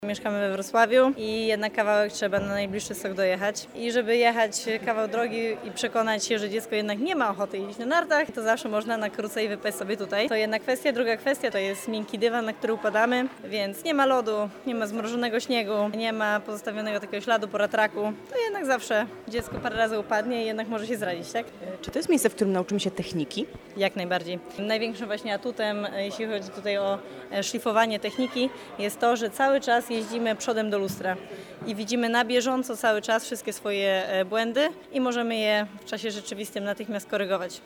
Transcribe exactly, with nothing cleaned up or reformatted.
Mieszkamy we Wrocławiu i jednak kawałek trzeba na najbliższy sok dojechać. I żeby jechać kawał drogi i przekonać się, że dziecko jednak nie ma ochoty jeździć na nartach, to zawsze można na krócej wypaść sobie tutaj. To jedna kwestia. Druga kwestia to jest miękki dywan, na który upadamy, więc nie ma lodu, nie ma zmrożonego śniegu, nie ma pozostawionego takiego śladu po ratraku. To jednak zawsze dziecko parę razy upadnie i jednak może się zrazić, tak? Czy to jest miejsce, w którym nauczymy się techniki? Jak najbardziej. Największym właśnie atutem, jeśli chodzi tutaj o szlifowanie techniki, jest to, że cały czas jeździmy przodem do lustra i widzimy na bieżąco cały czas wszystkie swoje błędy i możemy je w czasie rzeczywistym natychmiast korygować.